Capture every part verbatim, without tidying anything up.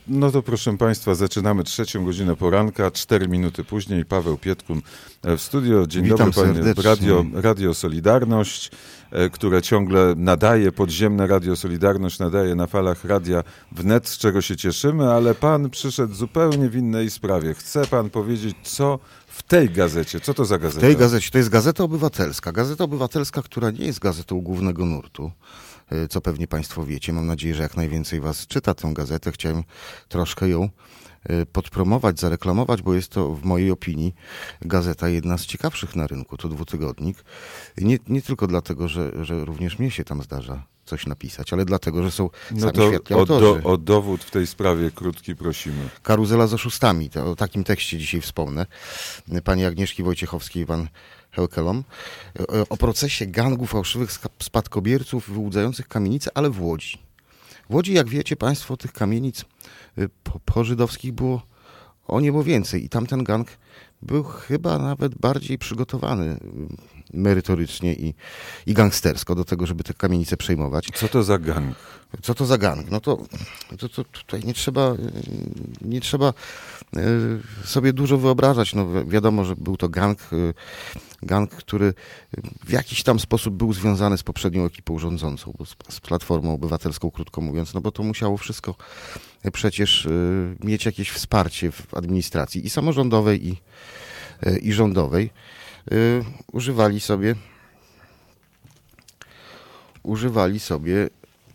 No to proszę Państwa, zaczynamy trzecią godzinę poranka, cztery minuty później. Paweł Pietkun w studio. Dzień Witam dobry Panie. serdecznie. Radio, Radio Solidarność, które ciągle nadaje, podziemne Radio Solidarność nadaje na falach Radia Wnet, z czego się cieszymy, ale Pan przyszedł zupełnie w innej sprawie. Chce Pan powiedzieć, co w tej gazecie, co to za gazeta? W tej gazecie, to jest Gazeta Obywatelska. Gazeta Obywatelska, która nie jest gazetą głównego nurtu, co pewnie Państwo wiecie. Mam nadzieję, że jak najwięcej Was czyta tę gazetę. Chciałem troszkę ją podpromować, zareklamować, bo jest to w mojej opinii gazeta jedna z ciekawszych na rynku. To dwutygodnik. Nie, nie tylko dlatego, że, że również mnie się tam zdarza coś napisać, ale dlatego, że są no sami to świetni o, autorzy. do, o dowód w tej sprawie krótki prosimy. Karuzela z oszustami. To, o takim tekście dzisiaj wspomnę. Pani Agnieszki Wojciechowskiej, pan Helkelom. O procesie gangu fałszywych spadkobierców wyłudzających kamienice, ale w Łodzi. W Łodzi, jak wiecie Państwo, tych kamienic po, po żydowskich było o niebo więcej. I tamten gang był chyba nawet bardziej przygotowany merytorycznie i, i gangstersko do tego, żeby te kamienice przejmować. Co to za gang? Co to za gang? No to, to, to tutaj nie trzeba, nie trzeba sobie dużo wyobrażać. No wiadomo, że był to gang, gang, który w jakiś tam sposób był związany z poprzednią ekipą rządzącą, z Platformą Obywatelską, krótko mówiąc, no bo to musiało wszystko przecież mieć jakieś wsparcie w administracji i samorządowej, i, i rządowej. Używali sobie używali sobie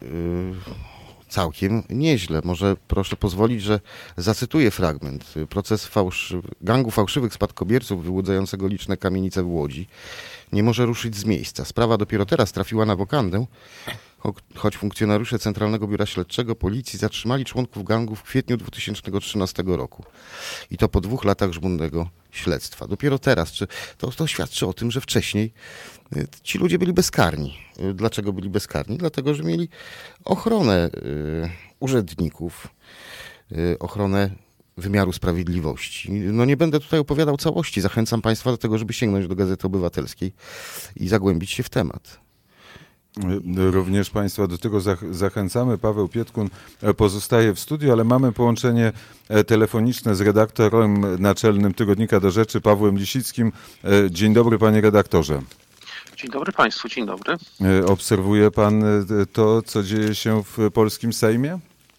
całkiem nieźle. Może proszę pozwolić, że zacytuję fragment. Proces fałszy... gangu fałszywych spadkobierców wyłudzającego liczne kamienice w Łodzi nie może ruszyć z miejsca. Sprawa dopiero teraz trafiła na wokandę, choć funkcjonariusze Centralnego Biura Śledczego Policji zatrzymali członków gangu w kwietniu dwa tysiące trzynastego roku. I to po dwóch latach żmudnego śledztwa. Dopiero teraz. Czy to, to świadczy o tym, że wcześniej ci ludzie byli bezkarni. Dlaczego byli bezkarni? Dlatego, że mieli ochronę y, urzędników, y, ochronę wymiaru sprawiedliwości. No nie będę tutaj opowiadał całości. Zachęcam Państwa do tego, żeby sięgnąć do Gazety Obywatelskiej i zagłębić się w temat. Również Państwa do tego zachęcamy. Paweł Pietkun pozostaje w studiu, ale mamy połączenie telefoniczne z redaktorem naczelnym Tygodnika Do Rzeczy, Pawłem Lisickim. Dzień dobry, panie redaktorze. Dzień dobry Państwu, dzień dobry. Obserwuje pan to, co dzieje się w polskim Sejmie?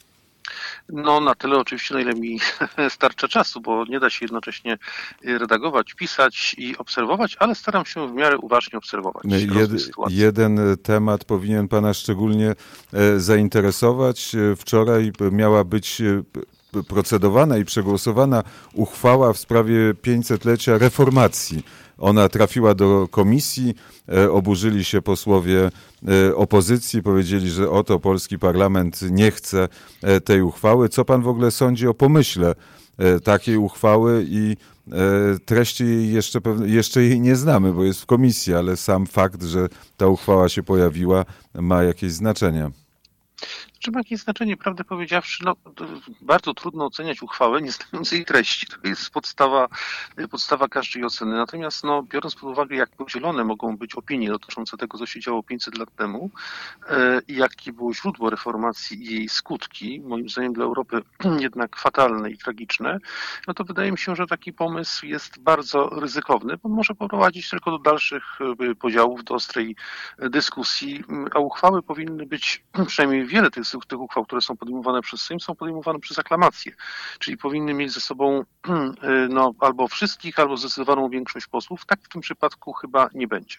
No na tyle oczywiście, na ile mi starcza czasu, bo nie da się jednocześnie redagować, pisać i obserwować, ale staram się w miarę uważnie obserwować. Jed, jeden temat powinien pana szczególnie zainteresować. Wczoraj miała być procedowana i przegłosowana uchwała w sprawie pięćsetlecia reformacji. Ona trafiła do komisji, oburzyli się posłowie opozycji, powiedzieli, że oto polski parlament nie chce tej uchwały. Co pan w ogóle sądzi o pomyśle takiej uchwały i treści jej jeszcze, jeszcze jej nie znamy, bo jest w komisji, ale sam fakt, że ta uchwała się pojawiła, ma jakieś znaczenie. Czy ma jakieś znaczenie, prawdę powiedziawszy, no, bardzo trudno oceniać uchwałę, nie znając jej treści. To jest podstawa, podstawa każdej oceny. Natomiast no, biorąc pod uwagę, jak podzielone mogą być opinie dotyczące tego, co się działo pięćset lat temu e, i jakie było źródło reformacji i jej skutki, moim zdaniem dla Europy jednak fatalne i tragiczne, no to wydaje mi się, że taki pomysł jest bardzo ryzykowny, bo może prowadzić tylko do dalszych podziałów, do ostrej dyskusji, a uchwały powinny być, przynajmniej wiele tych tych uchwał, które są podejmowane przez Sejm, są podejmowane przez aklamację, czyli powinny mieć ze sobą no, albo wszystkich, albo zdecydowaną większość posłów. Tak w tym przypadku chyba nie będzie.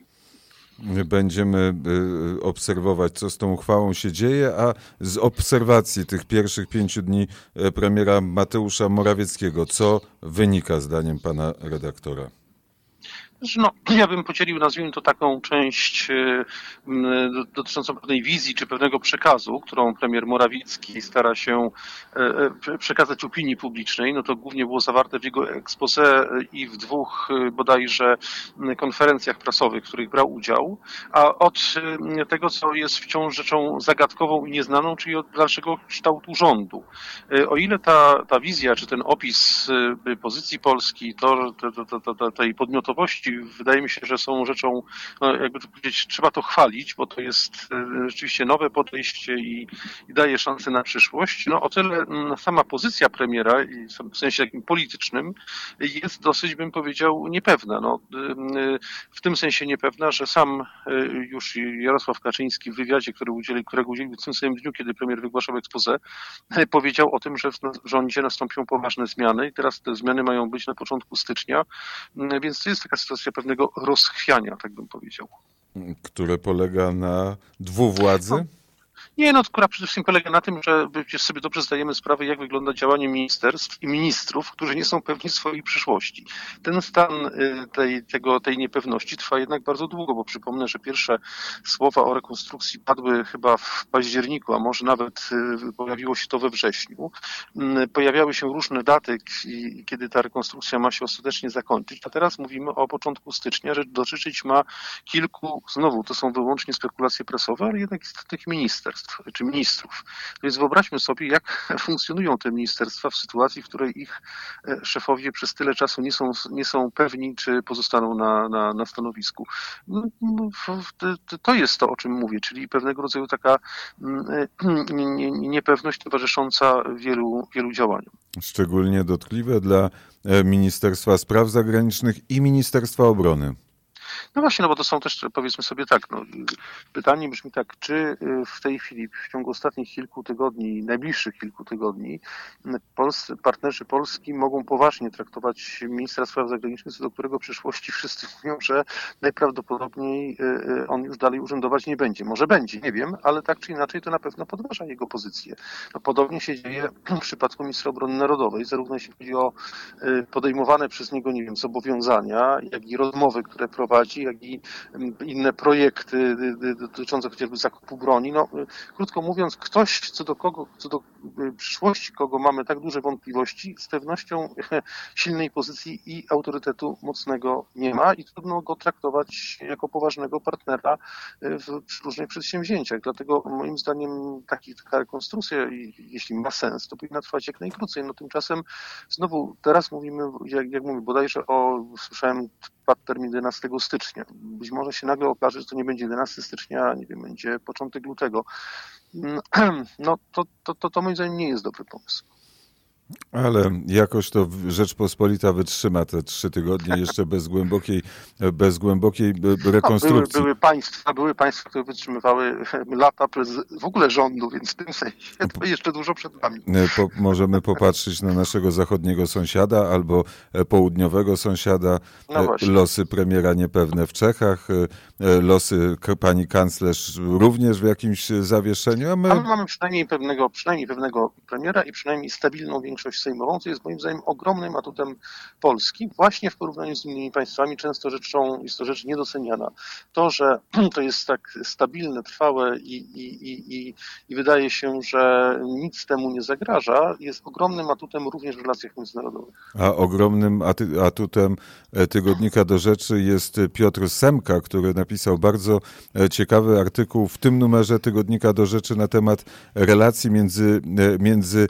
Będziemy obserwować, co z tą uchwałą się dzieje, a z obserwacji tych pierwszych pięciu dni premiera Mateusza Morawieckiego, co wynika zdaniem pana redaktora? No, ja bym podzielił, nazwijmy to, taką część dotyczącą pewnej wizji czy pewnego przekazu, którą premier Morawiecki stara się przekazać opinii publicznej. No to głównie było zawarte w jego exposé i w dwóch bodajże konferencjach prasowych, w których brał udział, a od tego, co jest wciąż rzeczą zagadkową i nieznaną, czyli od dalszego kształtu rządu. O ile ta, ta wizja czy ten opis pozycji Polski, to, to, to, to, to tej podmiotowości i wydaje mi się, że są rzeczą, no jakby to powiedzieć, trzeba to chwalić, bo to jest rzeczywiście nowe podejście i, i daje szansę na przyszłość. No o tyle sama pozycja premiera, w sensie takim politycznym, jest dosyć, bym powiedział, niepewna. No, w tym sensie niepewna, że sam już Jarosław Kaczyński w wywiadzie, który udzielił, którego udzielił w tym samym dniu, kiedy premier wygłaszał expose, powiedział o tym, że w rządzie nastąpią poważne zmiany i teraz te zmiany mają być na początku stycznia, więc to jest taka sytuacja pewnego rozchwiania, tak bym powiedział. Które polega na dwuwładzy? No. Nie, no, która przede wszystkim polega na tym, że przecież sobie dobrze zdajemy sprawę, jak wygląda działanie ministerstw i ministrów, którzy nie są pewni swojej przyszłości. Ten stan tej, tego, tej niepewności trwa jednak bardzo długo, bo przypomnę, że pierwsze słowa o rekonstrukcji padły chyba w październiku, a może nawet pojawiło się to we wrześniu. Pojawiały się różne daty, kiedy ta rekonstrukcja ma się ostatecznie zakończyć, a teraz mówimy o początku stycznia, że dotyczyć ma kilku, znowu to są wyłącznie spekulacje prasowe, ale jednak istotnych ministerstw czy ministrów. Więc wyobraźmy sobie, jak funkcjonują te ministerstwa w sytuacji, w której ich szefowie przez tyle czasu nie są, nie są pewni, czy pozostaną na, na, na stanowisku. To jest to, o czym mówię, czyli pewnego rodzaju taka niepewność towarzysząca wielu, wielu działaniom. Szczególnie dotkliwe dla Ministerstwa Spraw Zagranicznych i Ministerstwa Obrony. No właśnie, no bo to są też, powiedzmy sobie tak, no, pytanie brzmi tak, czy w tej chwili, w ciągu ostatnich kilku tygodni, najbliższych kilku tygodni, polscy, partnerzy Polski mogą poważnie traktować ministra spraw zagranicznych, co do którego w przyszłości wszyscy mówią, że najprawdopodobniej on już dalej urzędować nie będzie. Może będzie, nie wiem, ale tak czy inaczej to na pewno podważa jego pozycję. No, podobnie się dzieje w przypadku ministra obrony narodowej, zarówno jeśli chodzi o podejmowane przez niego, nie wiem, zobowiązania, jak i rozmowy, które prowadzi, jak i inne projekty dotyczące chociażby zakupu broni. No, krótko mówiąc, ktoś, co do kogo, co do przyszłości, kogo mamy tak duże wątpliwości, z pewnością silnej pozycji i autorytetu mocnego nie ma i trudno go traktować jako poważnego partnera w różnych przedsięwzięciach. Dlatego moim zdaniem taki, taka rekonstrukcja, jeśli ma sens, to powinna trwać jak najkrócej. No tymczasem znowu teraz mówimy, jak, jak mówię, bodajże o, słyszałem, padł termin jedenastego stycznia. Być może się nagle okaże, że to nie będzie jedenastego stycznia, nie wiem, będzie początek lutego. No to, to, to, to moim zdaniem nie jest dobry pomysł. Ale jakoś to Rzeczpospolita wytrzyma te trzy tygodnie jeszcze bez głębokiej, bez głębokiej rekonstrukcji. No, były, były, państwa, były państwa, które wytrzymywały lata w ogóle rządu, więc w tym sensie to jeszcze dużo przed nami. Po, możemy popatrzeć na naszego zachodniego sąsiada albo południowego sąsiada. No losy premiera niepewne w Czechach, losy pani kanclerz również w jakimś zawieszeniu. A my... A my mamy przynajmniej pewnego, przynajmniej pewnego premiera i przynajmniej stabilną większość sejmową, co jest moim zdaniem ogromnym atutem Polski, właśnie w porównaniu z innymi państwami, często rzeczą, jest to rzecz niedoceniana. To, że to jest tak stabilne, trwałe i, i, i, i wydaje się, że nic temu nie zagraża, jest ogromnym atutem również w relacjach międzynarodowych. A ogromnym atutem tygodnika Do Rzeczy jest Piotr Semka, który napisał bardzo ciekawy artykuł w tym numerze tygodnika Do Rzeczy na temat relacji między, między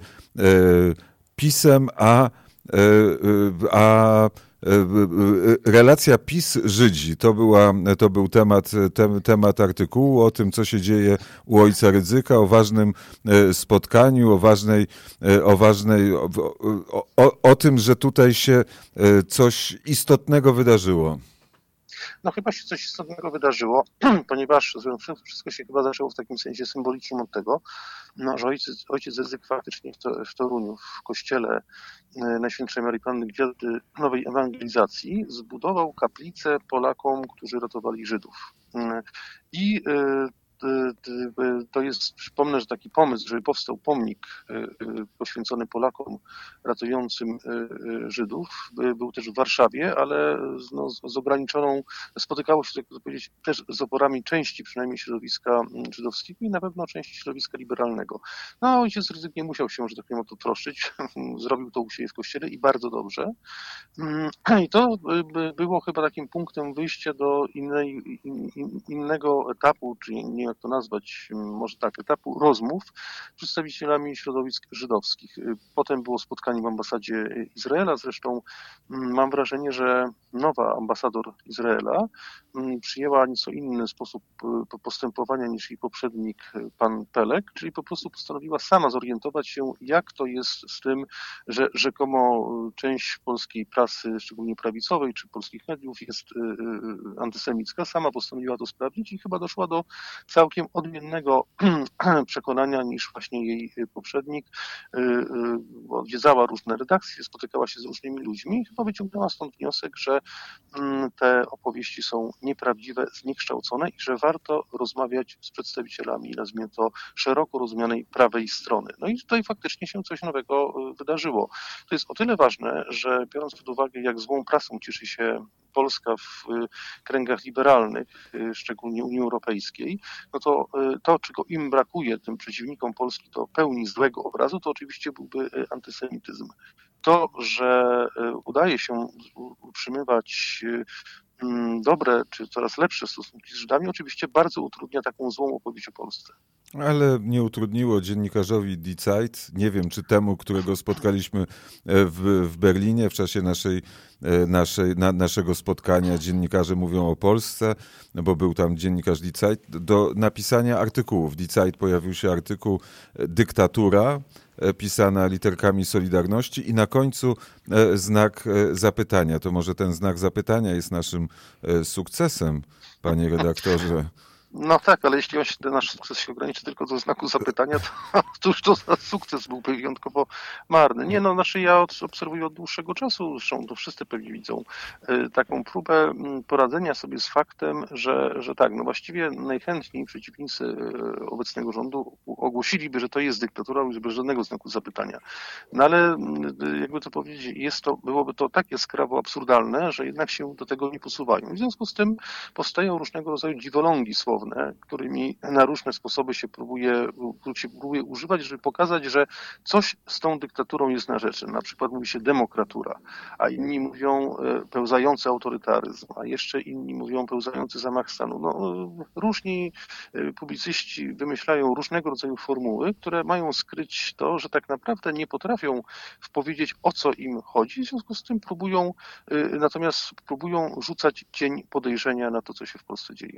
PiS-em, a, a relacja PiS-Żydzi. To, była, to był temat, te, temat artykułu o tym, co się dzieje u ojca Rydzyka, o ważnym spotkaniu, o ważnej, o, ważnej o, o, o tym, że tutaj się coś istotnego wydarzyło. No chyba się coś istotnego wydarzyło, ponieważ wszystko się chyba zaczęło w takim sensie symbolicznym od tego, no, że ojciec, ojciec Rydzyk faktycznie w, to, w Toruniu, w kościele Najświętszej Maryi Panny Gwiazdy Nowej Ewangelizacji zbudował kaplicę Polakom, którzy ratowali Żydów. I to jest, przypomnę, że taki pomysł, żeby powstał pomnik poświęcony Polakom ratującym Żydów, był też w Warszawie, ale no, z ograniczoną, spotykało się, tak powiedzieć, też z oporami części przynajmniej środowiska żydowskiego i na pewno części środowiska liberalnego. No, ojciec Rydzyk nie musiał się, że tak powiem, o to troszczyć, zrobił to u siebie w kościele i bardzo dobrze. I to było chyba takim punktem wyjścia do innej, in, innego etapu, czy nie jak to nazwać, może tak, etapu rozmów z przedstawicielami środowisk żydowskich. Potem było spotkanie w ambasadzie Izraela, zresztą mam wrażenie, że nowa ambasador Izraela przyjęła nieco inny sposób postępowania niż jej poprzednik, pan Pelek, czyli po prostu postanowiła sama zorientować się, jak to jest z tym, że rzekomo część polskiej prasy, szczególnie prawicowej, czy polskich mediów jest antysemicka. Sama postanowiła to sprawdzić i chyba doszła do całkiem odmiennego przekonania niż właśnie jej poprzednik. Odwiedzała różne redakcje, spotykała się z różnymi ludźmi i chyba wyciągnęła stąd wniosek, że te opowieści są nieprawdziwe, zniekształcone i że warto rozmawiać z przedstawicielami, nazwijmy to, szeroko rozumianej prawej strony. No i tutaj faktycznie się coś nowego wydarzyło. To jest o tyle ważne, że biorąc pod uwagę, jak złą prasą cieszy się Polska w kręgach liberalnych, szczególnie Unii Europejskiej, no to to, czego im brakuje, tym przeciwnikom Polski, to pełni złego obrazu, to oczywiście byłby antysemityzm. To, że udaje się utrzymywać dobre czy coraz lepsze stosunki z Żydami, oczywiście bardzo utrudnia taką złą opowieść o Polsce. Ale nie utrudniło dziennikarzowi Die Zeit, nie wiem czy temu, którego spotkaliśmy w, w Berlinie w czasie naszej, naszej, na, naszego spotkania Dziennikarze mówią o Polsce, bo był tam dziennikarz Die Zeit, do napisania artykułów. Die Zeit pojawił się artykuł Dyktatura, pisana literkami Solidarności i na końcu znak zapytania. To może ten znak zapytania jest naszym sukcesem, panie redaktorze. No tak, ale jeśli on się, ten nasz sukces się ograniczy tylko do znaku zapytania, to cóż to za sukces byłby wyjątkowo marny. Nie no, znaczy ja obserwuję od dłuższego czasu, zresztą to wszyscy pewnie widzą, taką próbę poradzenia sobie z faktem, że, że tak, no właściwie najchętniej przeciwnicy obecnego rządu ogłosiliby, że to jest dyktatura, bez żadnego znaku zapytania. No ale jakby to powiedzieć, jest to, byłoby to tak jaskrawo absurdalne, że jednak się do tego nie posuwają. W związku z tym powstają różnego rodzaju dziwolągi słowne, którymi na różne sposoby się próbuje, się próbuje używać, żeby pokazać, że coś z tą dyktaturą jest na rzeczy. Na przykład mówi się demokratura, a inni mówią pełzający autorytaryzm, a jeszcze inni mówią pełzający zamach stanu. No, różni publicyści wymyślają różnego rodzaju formuły, które mają skryć to, że tak naprawdę nie potrafią powiedzieć, o co im chodzi, w związku z tym próbują, natomiast próbują rzucać cień podejrzenia na to, co się w Polsce dzieje.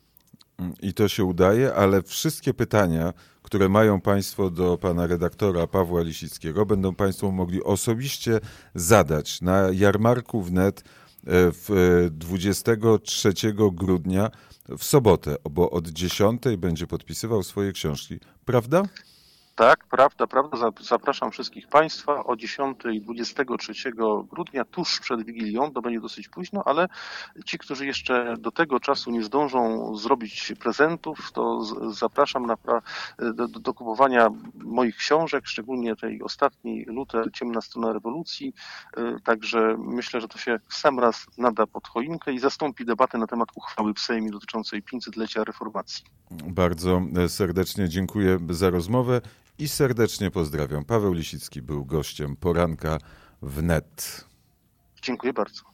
I to się udaje, ale wszystkie pytania, które mają Państwo do pana redaktora Pawła Lisickiego, będą Państwo mogli osobiście zadać na jarmarku wnet w dwudziestego trzeciego grudnia w sobotę, bo od dziesiątej będzie podpisywał swoje książki. Prawda? Tak, prawda, prawda. Zapraszam wszystkich Państwa o dziesiątej dwudziestego trzeciego grudnia, tuż przed Wigilią, to będzie dosyć późno, ale ci, którzy jeszcze do tego czasu nie zdążą zrobić prezentów, to zapraszam na, do, do kupowania moich książek, szczególnie tej ostatniej, Luther, Ciemna strona rewolucji. Także myślę, że to się w sam raz nada pod choinkę i zastąpi debatę na temat uchwały w Sejmie dotyczącej pięćsetlecia reformacji. Bardzo serdecznie dziękuję za rozmowę. I serdecznie pozdrawiam. Paweł Lisicki był gościem poranka wnet. Dziękuję bardzo.